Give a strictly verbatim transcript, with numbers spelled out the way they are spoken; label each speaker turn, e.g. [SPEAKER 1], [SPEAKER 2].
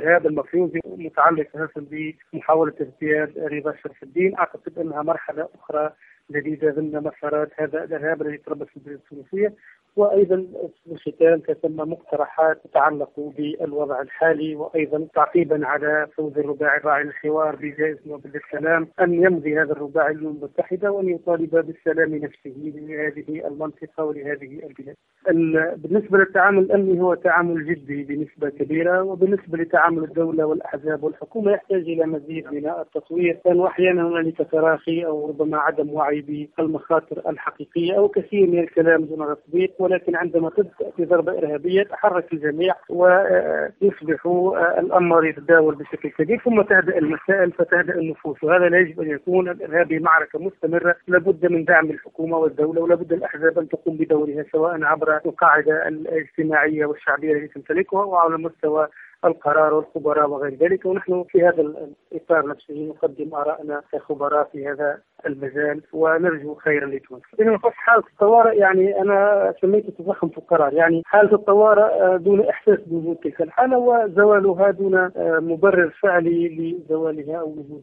[SPEAKER 1] الإرهاب المفروض متعلق أساسا بمحاولة اغتيال رضا شرف الدين. أعتقد أنها مرحلة أخرى جديدة ضمن مسارات هذا الإرهاب الذي تربص في البلاد التونسية. وأيضا في الختام تتم مقترحات تتعلق بالوضع الحالي، وأيضا تعقيبا على فوز الرباعي الراعي للحوار بجائزة نوبل للسلام أن يمضي هذا الرباعي للأمم المتحدة وأن يطالب بالسلام نفسه لهذه المنطقة ولهذه البلاد. بالنسبة للتعامل الأمني هو تعامل جدي بنسبة كبيرة، وبالنسبة لتعامل الدولة والأحزاب والحكومة يحتاج إلى مزيد من التطوير، لأنه أحيانا هنالك تراخي أو ربما عدم وعي بالمخاطر الحقيقية أو كثير من الكلام دون تطبيق. ولكن عندما تأتي ضربة إرهابية تحرك الجميع ويصبح الأمر يتداول بشكل كبير، ثم تهدأ المسائل فتهدأ النفوس. وهذا لا يجب أن يكون. الإرهابي معركة مستمرة، لابد من دعم الحكومة والدولة، ولابد الأحزاب أن تقوم بدورها سواء عبر القاعدة الاجتماعية والشعبية التي تمتلكها وعلى مستوى القرار والخبراء وغير ذلك. ونحن في هذا الإطار نفسه نقدم آراءنا كخبراء في هذا المجال ونرجو خيرا لتونس. إنما خص حالة الطوارئ، يعني أنا سميت تضخم في القرار، يعني حالة الطوارئ دون إحساس بوجود تلك الحالة وزوالها دون مبرر فعلي لزوالها أو وجودها.